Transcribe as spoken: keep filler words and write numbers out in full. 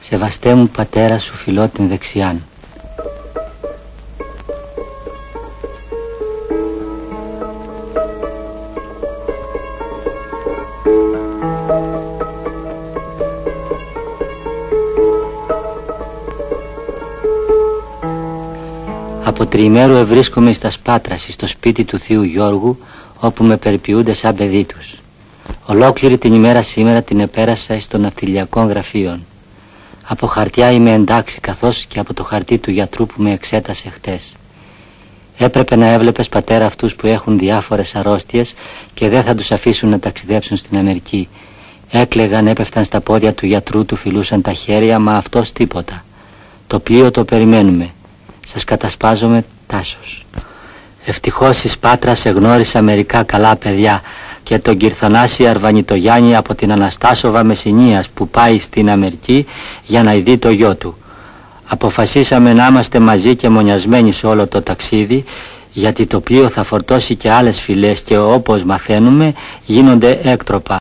Σεβαστέ μου πατέρα, σου φιλώ την δεξιάν. Από τριημέρου ευρίσκομαι εις τα Σπάτρας, στο σπίτι του θείου Γιώργου, όπου με περιποιούνται σαν παιδί τους. Ολόκληρη την ημέρα σήμερα την επέρασα εις των ναυτιλιακών γραφείων. Από χαρτιά είμαι εντάξει, καθώς και από το χαρτί του γιατρού που με εξέτασε χτες. Έπρεπε να έβλεπες, πατέρα, αυτούς που έχουν διάφορες αρρώστιες και δεν θα τους αφήσουν να ταξιδέψουν στην Αμερική. Έκλαιγαν, έπεφταν στα πόδια του γιατρού, του φιλούσαν τα χέρια, μα αυτός τίποτα. Το πλοίο το περιμένουμε. Σας κατασπάζομαι, Τάσος. Ευτυχώς εις Πάτρα σε γνώρισα μερικά καλά παιδιά, και τον Κυρθονάση Αρβανιτογιάννη από την Αναστάσοβα Μεσσηνίας που πάει στην Αμερική για να ειδεί το γιο του. Αποφασίσαμε να είμαστε μαζί και μονιασμένοι σε όλο το ταξίδι, γιατί το πλοίο θα φορτώσει και άλλες φυλές και όπως μαθαίνουμε γίνονται έκτροπα.